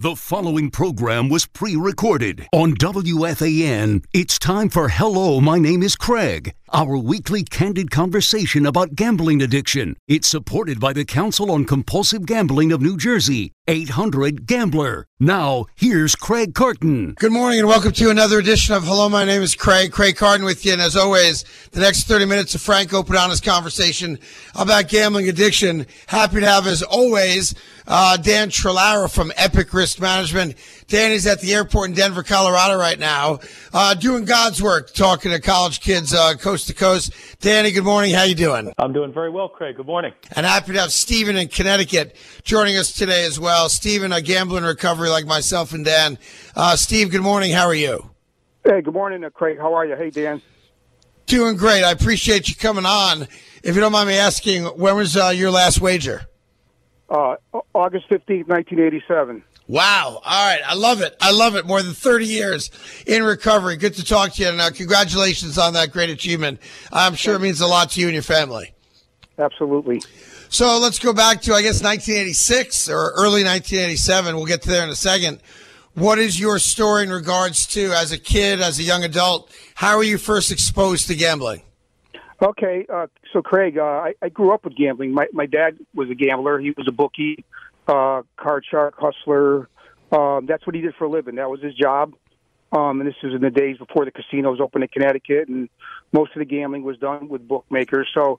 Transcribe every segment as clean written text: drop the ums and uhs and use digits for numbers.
The following program was pre-recorded on WFAN. It's time for Hello, My Name is Craig, our weekly candid conversation about gambling addiction. It's supported by the Council on Compulsive Gambling of New Jersey, 800-GAMBLER. Now, here's Craig Carton. Good morning and welcome to another edition of Hello, My Name is Craig. Craig Carton with you. And as always, the next 30 minutes of frank, open, honest conversation about gambling addiction. Happy to have, as always, Dan Trilara from Epic Risk Management. Dan is at the airport in Denver, Colorado right now, doing God's work, talking to college kids coast to coast. Danny, good morning. How you doing? I'm doing very well, Craig. Good morning. And happy to have Stephen in Connecticut joining us today as well. Stephen, a gambler in recovery like myself and Dan. Steve, good morning. How are you? Hey, good morning, Craig. How are you? Hey, Dan. Doing great. I appreciate you coming on. If you don't mind me asking, when was your last wager? August 15th, 1987. Wow. All right. I love it. I love it. More than 30 years in recovery. Good to talk to you. And congratulations on that great achievement. I'm sure it means a lot to you and your family. Absolutely. So let's go back to, I guess, 1986 or early 1987. We'll get to there in a second. What is your story in regards to, as a kid, as a young adult, how were you first exposed to gambling? Okay. So, Craig, I grew up with gambling. My dad was a gambler. He was a bookie, card shark, hustler. That's what he did for a living. That was his job. And this was in the days before the casinos opened in Connecticut, and most of the gambling was done with bookmakers. So,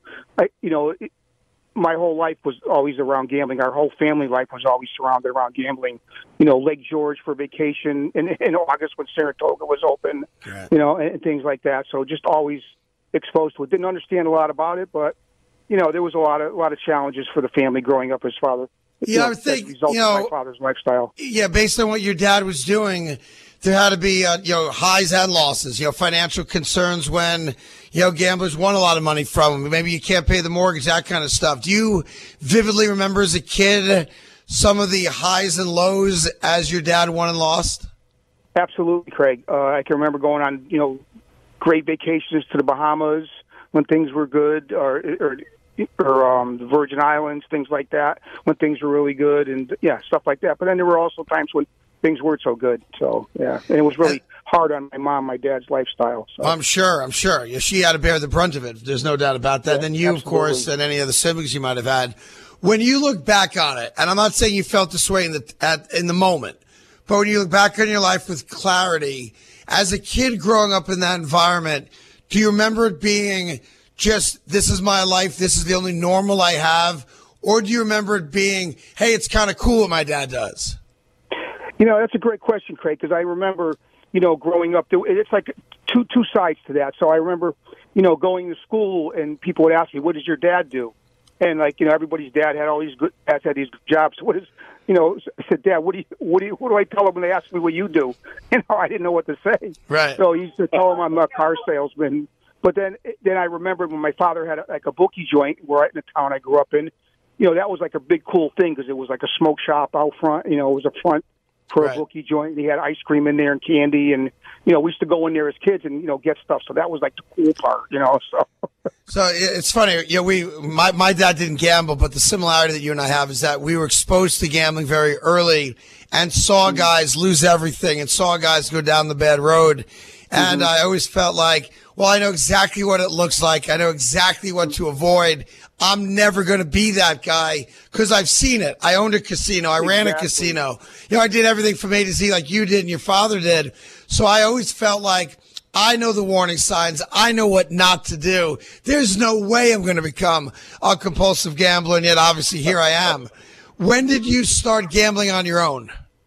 my whole life was always around gambling. Our whole family life was always surrounded around gambling. Lake George for vacation in August when Saratoga was open, Right. And things like that. So just always exposed to it. Didn't understand a lot about it, but, there was a lot of challenges for the family growing up as father. Yeah, I would think, as a result of my father's lifestyle. Yeah, based on what your dad was doing, there had to be, highs and losses, financial concerns when, gamblers won a lot of money from them. Maybe you can't pay the mortgage, that kind of stuff. Do you vividly remember as a kid some of the highs and lows as your dad won and lost? Absolutely, Craig. I can remember going on, great vacations to the Bahamas when things were good, or the Virgin Islands, things like that, when things were really good, and stuff like that. But then there were also times when things weren't so good. So and it was really hard on my dad's lifestyle. So. I'm sure. Yeah, she had to bear the brunt of it. There's no doubt about that. Yeah, then you, absolutely. Of course, and any other siblings you might have had. When you look back on it, and I'm not saying you felt this way in the moment, but when you look back on your life with clarity, as a kid growing up in that environment, do you remember it being just, this is my life, this is the only normal I have? Or do you remember it being, hey, it's kind of cool what my dad does? That's a great question, Craig, because I remember, growing up, it's like two sides to that. So I remember, going to school and people would ask me, what does your dad do? And everybody's dad had all these good, dads had these good jobs. What is, I said, Dad, what do I tell them when they ask me what you do? I didn't know what to say. Right. So I used to tell them I'm a car salesman. But then I remembered when my father had a bookie joint right in the town I grew up in. That was like a big cool thing because it was like a smoke shop out front. It was a front for Right. a bookie joint. And he had ice cream in there and candy, and we used to go in there as kids and get stuff. So that was like the cool part. So it's funny. My dad didn't gamble, but the similarity that you and I have is that we were exposed to gambling very early and saw guys lose everything and saw guys go down the bad road. And I always felt like, well, I know exactly what it looks like. I know exactly what to avoid. I'm never going to be that guy because I've seen it. I owned a casino. I ran a casino. I did everything from A to Z like you did and your father did. So I always felt like I know the warning signs. I know what not to do. There's no way I'm going to become a compulsive gambler, and yet obviously here I am. When did you start gambling on your own?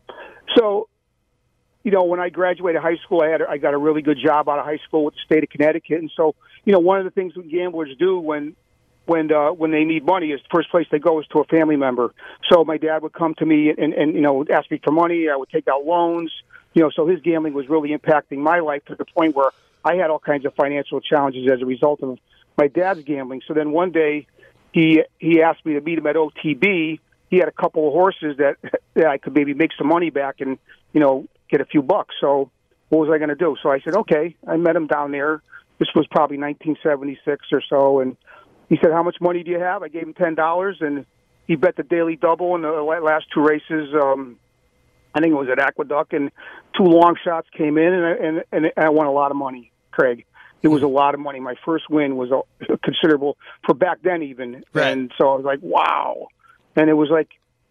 So, when I graduated high school, I got a really good job out of high school with the state of Connecticut. And so, one of the things that gamblers do when they need money is the first place they go is to a family member. So my dad would come to me and ask me for money. I would take out loans. So his gambling was really impacting my life to the point where I had all kinds of financial challenges as a result of my dad's gambling. So then one day he asked me to meet him at OTB. He had a couple of horses that I could maybe make some money back and, get a few bucks. So what was I going to do? So I said, okay. I met him down there. This was probably 1976 or so. And he said, how much money do you have? I gave him $10, and he bet the daily double in the last two races. I think it was at Aqueduct, and 2 long shots came in, and I won a lot of money, Craig. It was a lot of money. My first win was considerable for back then even. Right. And so I was like, wow. And it was like,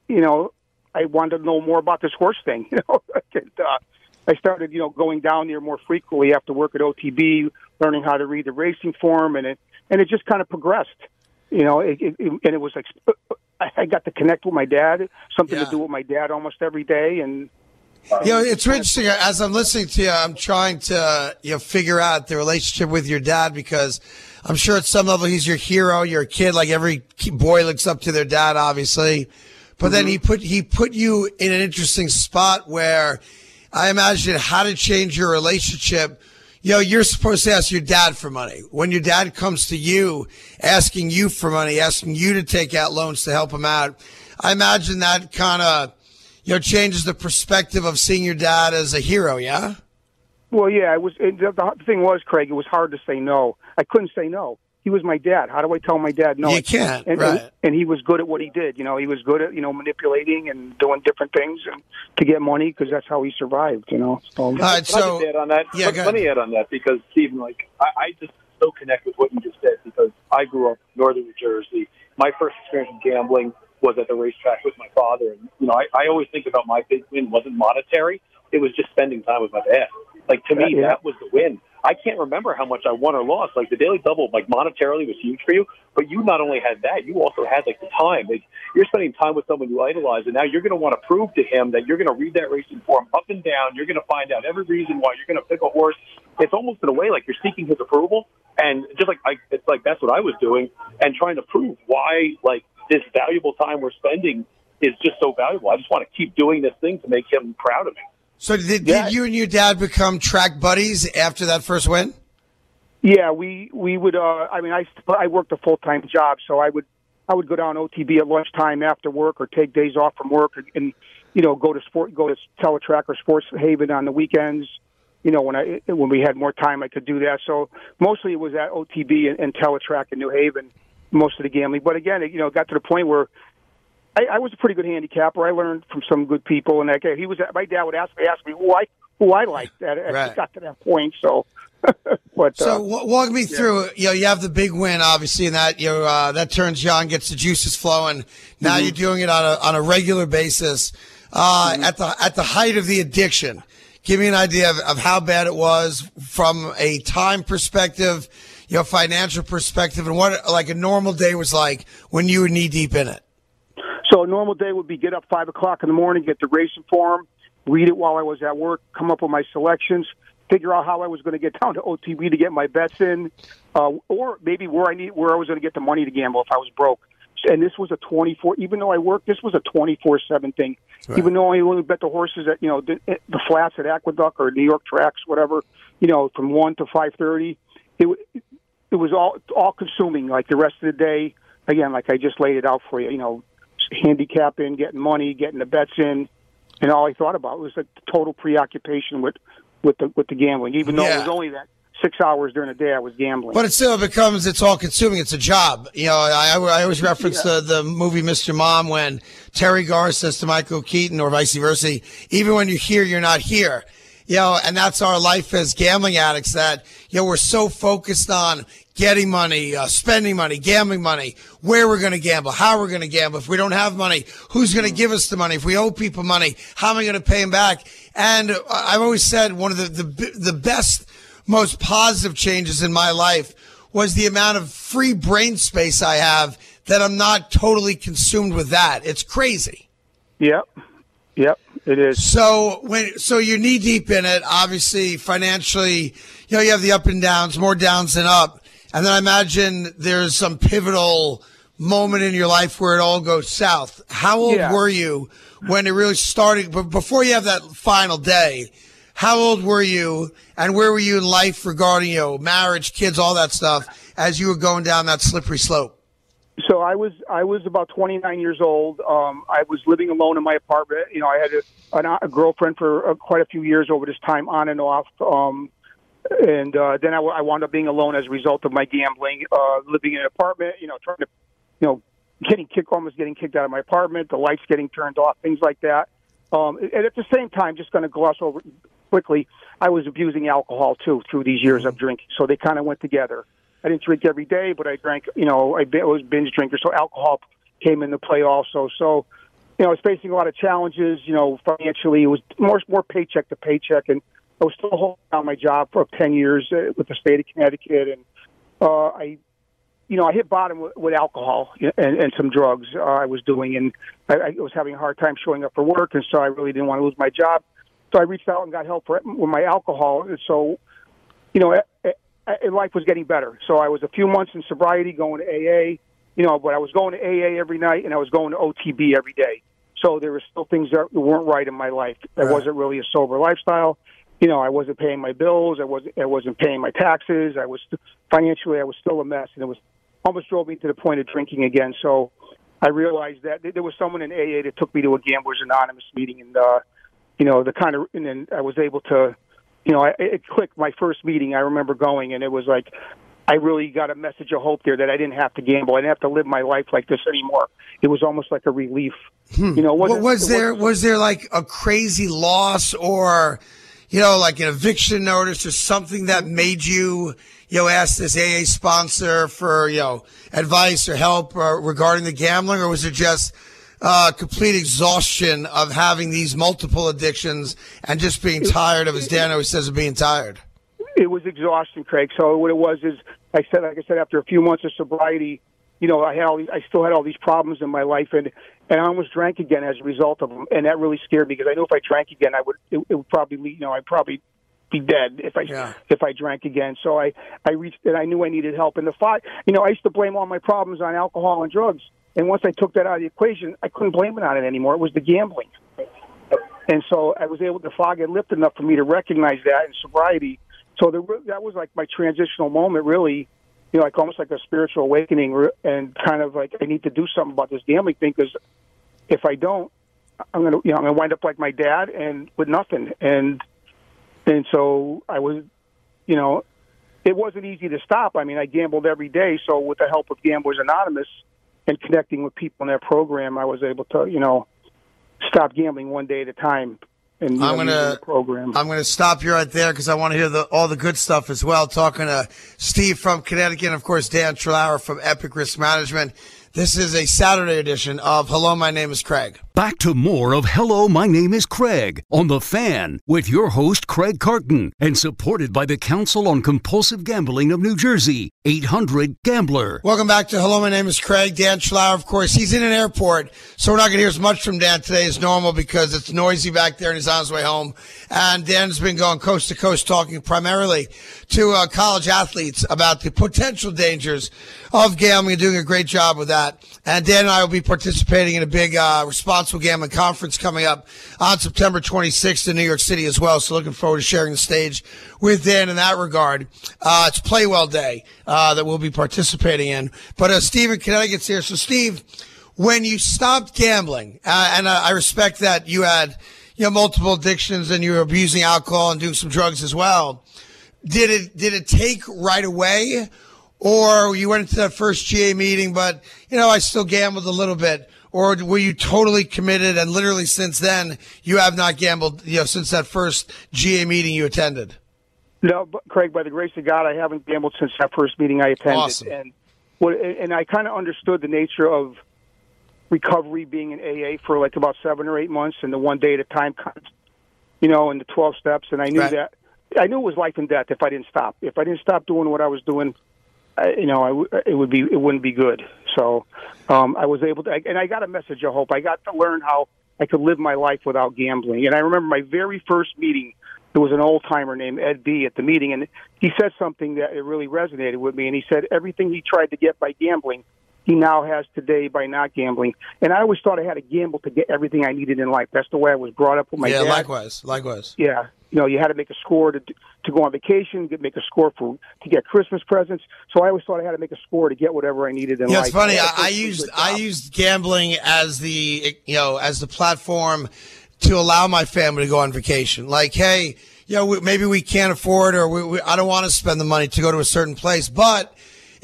I wanted to know more about this horse thing. And, I started, going down there more frequently after work at OTB, learning how to read the racing form, and it just kind of progressed. And it was like I got to connect with my dad, something to do with my dad almost every day, and. It's interesting. As I'm listening to you, I'm trying to figure out the relationship with your dad, because I'm sure at some level he's your hero. You're a kid, like every boy looks up to their dad, obviously. But then he put you in an interesting spot where I imagine how to change your relationship. You're supposed to ask your dad for money. When your dad comes to you, asking you for money, asking you to take out loans to help him out, I imagine that kind of changes the perspective of seeing your dad as a hero, yeah? Well, yeah, it was. The thing was, Craig, it was hard to say no. I couldn't say no. He was my dad. How do I tell my dad no? You can't, right. And he was good at what he did. He was good at, manipulating and doing different things to get money, because that's how he survived, So. All right, so... Let me add on that. Yeah, let me add on that, because, Stephen, I just so connect with what you just said, because I grew up in northern New Jersey. My first experience in gambling was at the racetrack with my father. And, I always think about my big win wasn't monetary. It was just spending time with my dad. To me, that was the win. I can't remember how much I won or lost. The Daily Double, monetarily was huge for you, but you not only had that, you also had, the time. You're spending time with someone you idolize, and now you're going to want to prove to him that you're going to read that racing form up and down. You're going to find out every reason why you're going to pick a horse. It's almost in a way like you're seeking his approval, and just it's like that's what I was doing, and trying to prove why, this valuable time we're spending is just so valuable. I just want to keep doing this thing to make him proud of me. So did you and your dad become track buddies after that first win? Yeah, we would. I worked a full-time job, so I would go down OTB at lunchtime after work, or take days off from work, and go to Teletrack or Sports Haven on the weekends. When we had more time, I could do that. So mostly it was at OTB and Teletrack in New Haven, most of the gambling. But again, it got to the point where I was a pretty good handicapper. I learned from some good people, and my dad would ask me who I liked. It got to that point. So, walk me through. You have the big win, obviously, and that that turns you on, gets the juices flowing. Now you're doing it on a regular basis. At the height of the addiction, give me an idea of how bad it was from a time perspective, financial perspective, and what a normal day was like when you were knee deep in it. So a normal day would be get up 5 o'clock in the morning, get the racing form, read it while I was at work, come up with my selections, figure out how I was going to get down to OTB to get my bets in, or maybe where I was going to get the money to gamble if I was broke. And this was a 24. Even though I worked, this was a 24/7 thing. Right. Even though I only bet the horses at the flats at Aqueduct or New York tracks, whatever, from 1 to 5:30, it was all consuming. Like the rest of the day, again, like I just laid it out for you. Handicapping, getting money, getting the bets in, and all I thought about was a total preoccupation with the gambling. Even though it was only that 6 hours during the day I was gambling. But it still becomes, it's all consuming. It's a job. I always reference the movie Mr. Mom, when Terry Garr says to Michael Keaton, or vice versa, even when you're here, you're not here. And that's our life as gambling addicts, that, we're so focused on getting money, spending money, gambling money, where we're going to gamble, how we're going to gamble. If we don't have money, who's going to give us the money? If we owe people money, how am I going to pay them back? And I've always said one of the best, most positive changes in my life was the amount of free brain space I have, that I'm not totally consumed with that. It's crazy. Yep, it is. So you're knee deep in it, obviously financially, you have the up and downs, more downs than up. And then I imagine there's some pivotal moment in your life where it all goes south. How old were you when it really started? But before you have that final day, how old were you, and where were you in life regarding, marriage, kids, all that stuff, as you were going down that slippery slope? So I was about 29 years old. I was living alone in my apartment. I had a girlfriend for quite a few years over this time, on and off. And then I wound up being alone as a result of my gambling, living in an apartment, trying to, almost getting kicked out of my apartment, the lights getting turned off, things like that. And at the same time, just going to gloss over quickly, I was abusing alcohol, too, through these years of drinking. So they kind of went together. I didn't drink every day, but I drank, I was binge drinker, so alcohol came into play also. So, I was facing a lot of challenges, financially. It was more paycheck to paycheck, and I was still holding down my job for 10 years with the state of Connecticut, and I hit bottom with alcohol and some drugs I was doing, and I was having a hard time showing up for work, and so I really didn't want to lose my job. So I reached out and got help with my alcohol, and so, life was getting better. So I was a few months in sobriety, going to AA, but I was going to AA every night, and I was going to OTB every day. So there were still things that weren't right in my life. It wasn't really a sober lifestyle. I wasn't paying my bills. I wasn't paying my taxes. Financially, I was still a mess, and it was almost drove me to the point of drinking again. So I realized that there was someone in AA that took me to a Gamblers Anonymous meeting, and and then I was able to, it clicked. My first meeting, I remember going, and it was like I really got a message of hope there that I didn't have to gamble. I didn't have to live my life like this anymore. It was almost like a relief. Was there like a crazy loss or, like an eviction notice or something that made you, ask this AA sponsor for, advice or help regarding the gambling, or was it just complete exhaustion of having these multiple addictions and just being tired of, as Dan always says, of being tired? It was exhaustion, Craig. So what it was is, like I said, after a few months of sobriety, I still had all these problems in my life, and I almost drank again as a result of them, and that really scared me because I knew if I drank again, it would probably lead, I'd probably be dead if I drank again. So I reached, and I knew I needed help. And I used to blame all my problems on alcohol and drugs, and once I took that out of the equation, I couldn't blame it on it anymore. It was the gambling, and so I was able to fog and lift enough for me to recognize that in sobriety. So that was like my transitional moment, really, like almost like a spiritual awakening, and kind of like I need to do something about this gambling thing because if I don't, I'm gonna wind up like my dad and with nothing. And so I was, it wasn't easy to stop. I mean, I gambled every day. So with the help of Gamblers Anonymous and connecting with people in their program, I was able to, stop gambling one day at a time. And I'm gonna stop you right there because I want to hear all the good stuff as well. Talking to Steve from Connecticut, and of course Dan Trelauer from Epic Risk Management. This is a Saturday edition of Hello, My Name is Craig. Back to more of Hello, My Name is Craig on The Fan with your host, Craig Carton, and supported by the Council on Compulsive Gambling of New Jersey, 800-GAMBLER. Welcome back to Hello, My Name is Craig. Dan Trelauer, of course, he's in an airport, so we're not going to hear as much from Dan today as normal because it's noisy back there and he's on his way home. And Dan's been going coast to coast talking primarily to college athletes about the potential dangers of gambling and doing a great job with that. And Dan and I will be participating in a big responsible gambling conference coming up on September 26th in New York City as well. So looking forward to sharing the stage with Dan in that regard. It's Play Well Day that we'll be participating in. But Steve in Connecticut's here. So Steve, when you stopped gambling, and I respect that you had multiple addictions and you were abusing alcohol and doing some drugs as well, did it take right away? Or you went into that first GA meeting, but, I still gambled a little bit. Or were you totally committed and literally since then you have not gambled, since that first GA meeting you attended? No, but Craig, by the grace of God, I haven't gambled since that first meeting I attended. Awesome. And I kind of understood the nature of recovery being in AA for like about 7 or 8 months and the one day at a time, and the 12 steps. And I knew that I knew it was life and death if I didn't stop. If I didn't stop doing what I was doing, it wouldn't be good. So I was able to, and I got a message of hope. I got to learn how I could live my life without gambling. And I remember my very first meeting, there was an old-timer named Ed B. at the meeting, and he said something that it really resonated with me. And he said everything he tried to get by gambling, he now has today by not gambling. And I always thought I had to gamble to get everything I needed in life. That's the way I was brought up with my dad. Yeah, likewise. Yeah. You had to make a score to go on vacation, make a score to get Christmas presents. So I always thought I had to make a score to get whatever I needed in life. Yeah, it's funny. I used gambling as the platform to allow my family to go on vacation. Like, hey, maybe we can't afford or I don't want to spend the money to go to a certain place, but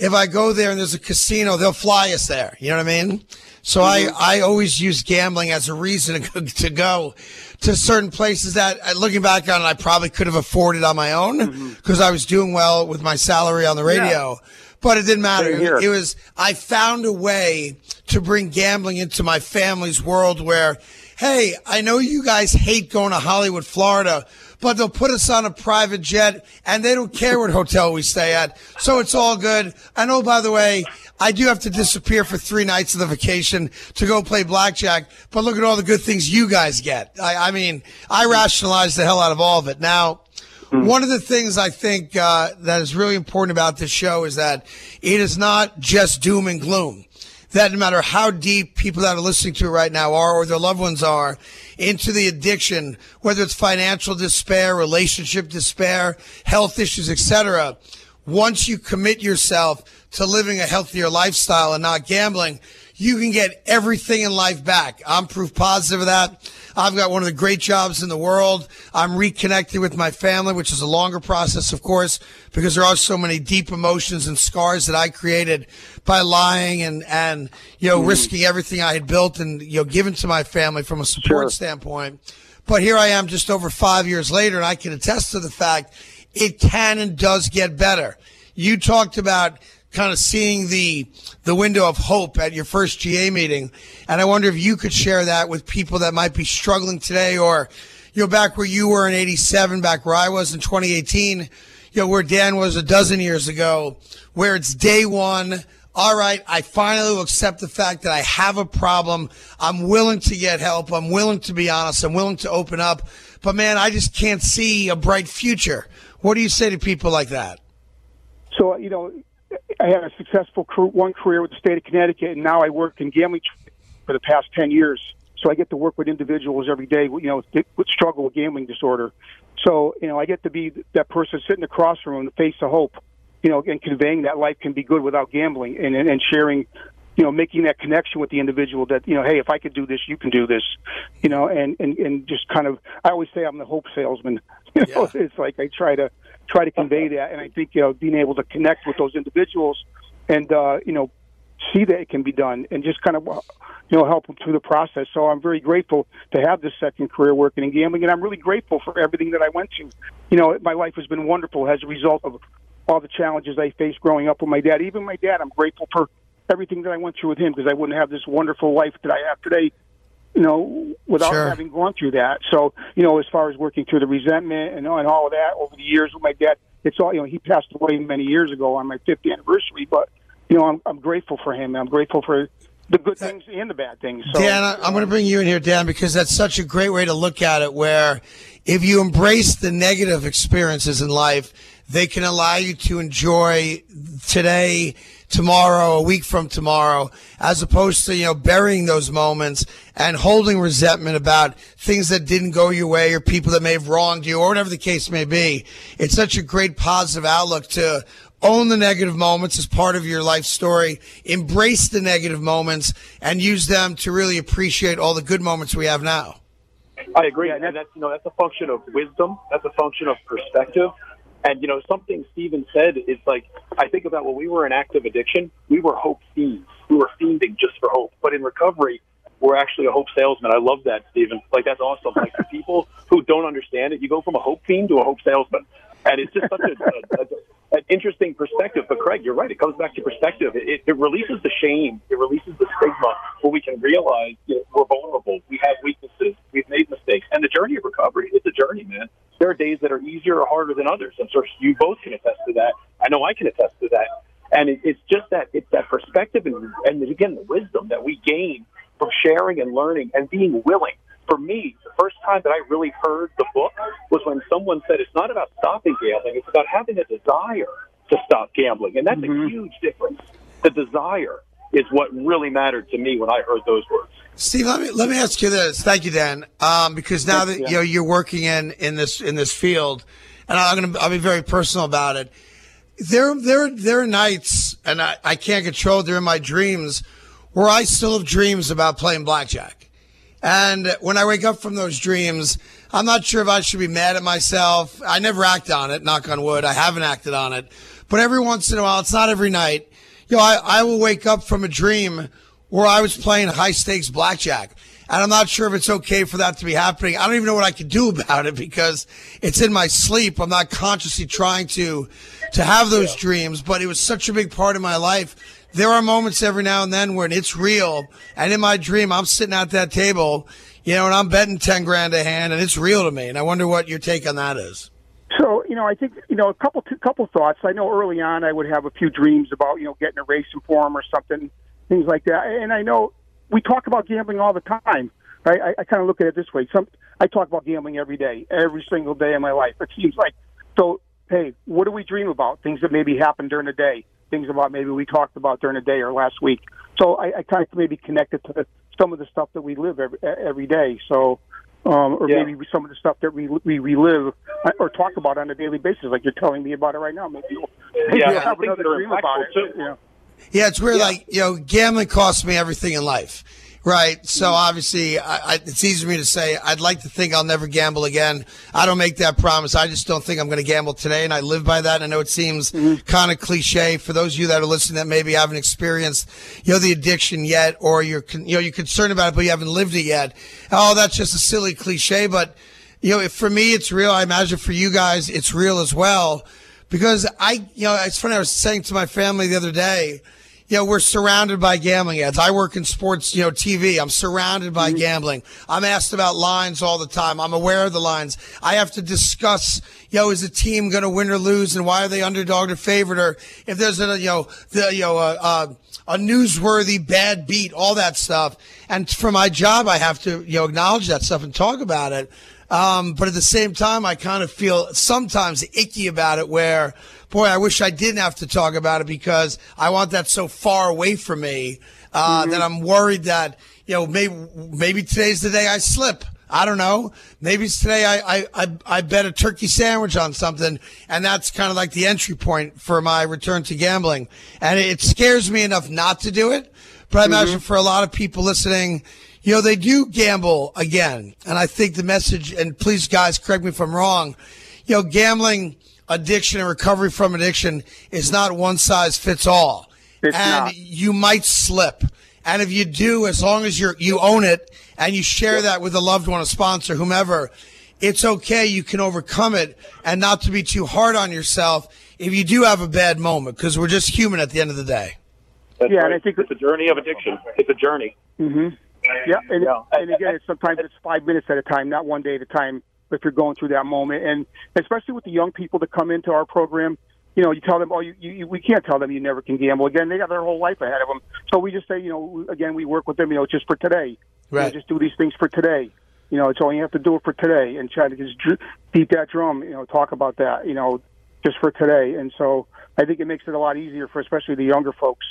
if I go there and there's a casino, they'll fly us there. You know what I mean? So I always use gambling as a reason to go to certain places that, looking back on it, I probably could have afforded on my own because I was doing well with my salary on the radio. Yeah. But it didn't matter. It was, I found a way to bring gambling into my family's world where, hey, I know you guys hate going to Hollywood, Florida, but they'll put us on a private jet and they don't care what hotel we stay at. So it's all good. I know, by the way, I do have to disappear for 3 nights of the vacation to go play blackjack, but look at all the good things you guys get. I mean, I rationalize the hell out of all of it. Now, one of the things I think that is really important about this show is that it is not just doom and gloom. That no matter how deep people that are listening to it right now are or their loved ones are into the addiction, whether it's financial despair, relationship despair, health issues, etc., once you commit yourself to living a healthier lifestyle and not gambling, you can get everything in life back. I'm proof positive of that. I've got one of the great jobs in the world. I'm reconnecting with my family, which is a longer process, of course, because there are so many deep emotions and scars that I created by lying and risking everything I had built and, given to my family from a support standpoint. But here I am just over 5 years later, and I can attest to the fact it can and does get better. You talked about kind of seeing the window of hope at your first GA meeting. And I wonder if you could share that with people that might be struggling today or, back where you were in 87, back where I was in 2018, where Dan was a dozen years ago, where it's day one. All right, I finally will accept the fact that I have a problem. I'm willing to get help. I'm willing to be honest. I'm willing to open up. But, man, I just can't see a bright future. What do you say to people like that? So, I had a successful career with the state of Connecticut, and now I work in gambling for the past 10 years. So I get to work with individuals every day, with struggle with gambling disorder. So, I get to be that person sitting across from them, the face of hope, and conveying that life can be good without gambling and sharing, making that connection with the individual that, hey, if I could do this, you can do this, and just kind of, I always say I'm the hope salesman. It's like I try to convey that, and I think being able to connect with those individuals and see that it can be done and just kind of help them through the process. So I'm very grateful to have this second career working in gambling, and I'm really grateful for everything that I went to. My life has been wonderful as a result of all the challenges I faced growing up with my dad. Even my dad, I'm grateful for everything that I went through with him because I wouldn't have this wonderful life that I have today without having gone through that. So, as far as working through the resentment and all of that over the years with my dad, it's all, he passed away many years ago on my 50th anniversary, but, I'm grateful for him. I'm grateful for the good things and the bad things. So, Dan, I'm going to bring you in here, Dan, because that's such a great way to look at it, where if you embrace the negative experiences in life, they can allow you to enjoy today, tomorrow, a week from tomorrow, as opposed to, burying those moments and holding resentment about things that didn't go your way or people that may have wronged you or whatever the case may be. It's such a great positive outlook to own the negative moments as part of your life story, embrace the negative moments, and use them to really appreciate all the good moments we have now. I agree. And that's, that's a function of wisdom. That's a function of perspective. And, something Steven said is like, I think about when we were in active addiction, we were hope fiends. We were fiending just for hope. But in recovery, we're actually a hope salesman. I love that, Steven. Like, that's awesome. Like, for people who don't understand it, you go from a hope fiend to a hope salesman. And it's just such an interesting perspective. But, Craig, you're right. It comes back to perspective. It releases the shame. It releases the stigma where we can realize we're vulnerable. We have weaknesses. We've made mistakes. And the journey of recovery, it's a journey, man. There are days that are easier or harder than others. I'm sure you both can attest to that. I know I can attest to that. And it's just that, it's that perspective and again, the wisdom that we gain from sharing and learning and being willing. For me, the first time that I really heard the book was when someone said it's not about stopping gambling, it's about having a desire to stop gambling. And that's a huge difference. The desire is what really mattered to me when I heard those words. Steve, let me ask you this. Thank you, Dan. Because now that you're working in this field, and I'll be very personal about it. There are nights, and I can't control it. They're in my dreams, where I still have dreams about playing blackjack. And when I wake up from those dreams, I'm not sure if I should be mad at myself. I never act on it, knock on wood. I haven't acted on it. but every once in a while, it's not every night. I will wake up from a dream where I was playing high stakes blackjack. And I'm not sure if it's okay for that to be happening. I don't even know what I could do about it because it's in my sleep. I'm not consciously trying to have those dreams, but it was such a big part of my life. There are moments every now and then when it's real. And in my dream, I'm sitting at that table, and I'm betting 10 grand a hand, and it's real to me. And I wonder what your take on that is. So, I think, a couple thoughts. I know early on I would have a few dreams about, getting a racing form or something, things like that. And I know we talk about gambling all the time, right? I kind of look at it this way. I talk about gambling every day, every single day of my life. It seems like, so, hey, what do we dream about? Things that maybe happened during the day, things about maybe we talked about during the day or last week. So I kind of maybe connected to some of the stuff that we live every day. So, maybe some of the stuff that we relive or talk about on a daily basis, like you're telling me about it right now. Maybe you'll have another dream about it. Yeah, it's weird. Gambling costs me everything in life, right? So obviously, it's easy for me to say I'd like to think I'll never gamble again. I don't make that promise. I just don't think I'm going to gamble today, and I live by that. And I know it seems kind of cliche for those of you that are listening that maybe haven't experienced, the addiction yet, or you're concerned about it, but you haven't lived it yet. Oh, that's just a silly cliche, but for me, it's real. I imagine for you guys, it's real as well. Because it's funny, I was saying to my family the other day, we're surrounded by gambling ads. I work in sports, TV. I'm surrounded by gambling. I'm asked about lines all the time. I'm aware of the lines. I have to discuss, is the team going to win or lose, and why are they underdog or favorite, or if there's a newsworthy bad beat, all that stuff. And for my job, I have to, acknowledge that stuff and talk about it. But at the same time, I kind of feel sometimes icky about it where, boy, I wish I didn't have to talk about it because I want that so far away from me, that I'm worried that, maybe today's the day I slip. I don't know. Maybe it's today I bet a turkey sandwich on something, and that's kind of like the entry point for my return to gambling. And it scares me enough not to do it. But I imagine for a lot of people listening, they do gamble again. And I think the message, and please guys, correct me if I'm wrong, gambling, addiction, and recovery from addiction is not one size fits all. It's not. You might slip. And if you do, as long as you own it and you share that with a loved one, a sponsor, whomever, it's okay. You can overcome it, and not to be too hard on yourself if you do have a bad moment, because we're just human at the end of the day. That's right. And I think it's a journey of addiction. It's a journey. Mm-hmm. Yeah, and again, sometimes it's 5 minutes at a time, not one day at a time, if you're going through that moment. And especially with the young people that come into our program, you tell them, we can't tell them you never can gamble again. They got their whole life ahead of them. So we just say, again, we work with them, just for today. Right. Just do these things for today. So you have to do it for today and try to just beat that drum, talk about that, just for today. And so I think it makes it a lot easier for especially the younger folks.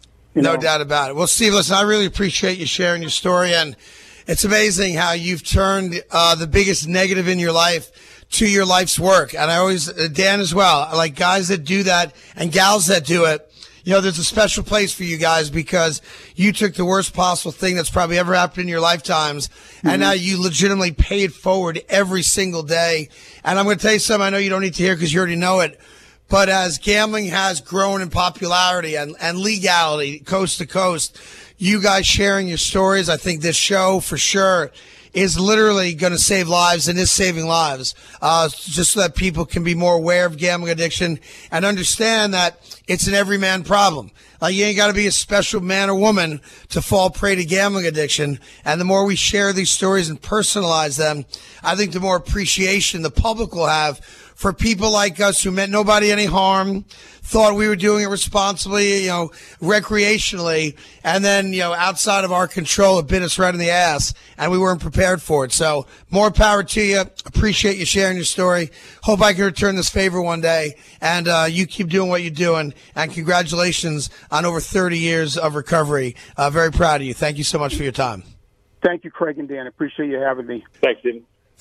No doubt about it. Well, Steve, listen, I really appreciate you sharing your story, and it's amazing how you've turned the biggest negative in your life to your life's work. And I always, Dan as well, I like guys that do that and gals that do it. There's a special place for you guys because you took the worst possible thing that's probably ever happened in your lifetimes, and now you legitimately pay it forward every single day. And I'm going to tell you something I know you don't need to hear because you already know it. But as gambling has grown in popularity and legality coast to coast, you guys sharing your stories, I think this show for sure is literally going to save lives and is saving lives, just so that people can be more aware of gambling addiction and understand that it's an everyman problem. Like, you ain't got to be a special man or woman to fall prey to gambling addiction. And the more we share these stories and personalize them, I think the more appreciation the public will have for people like us who meant nobody any harm, thought we were doing it responsibly, recreationally, and then, outside of our control, it bit us right in the ass, and we weren't prepared for it. So more power to you. Appreciate you sharing your story. Hope I can return this favor one day, and you keep doing what you're doing, and congratulations on over 30 years of recovery. Very proud of you. Thank you so much for your time. Thank you, Craig and Dan. Appreciate you having me. Thanks, Stephen. Thank you.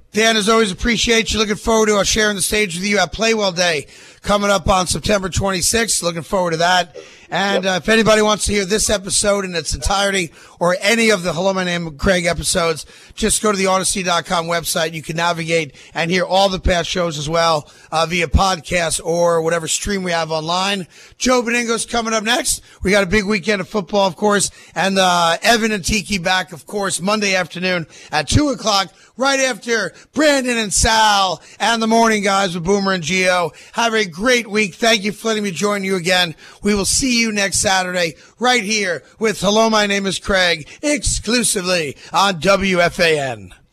Dan, as always, appreciate you. Looking forward to sharing the stage with you at Playwell Day coming up on September 26th. Looking forward to that. And if anybody wants to hear this episode in its entirety or any of the Hello, My Name is Craig episodes, just go to the Odyssey.com website. You can navigate and hear all the past shows as well via podcast or whatever stream we have online. Joe Beningo's coming up next. We got a big weekend of football, of course, and Evan and Tiki back, of course, Monday afternoon at 2 o'clock, right after Brandon and Sal and the morning guys with Boomer and Gio. Have a great week. Thank you for letting me join you again. We will see you next Saturday right here with Hello, My Name is Craig, exclusively on WFAN.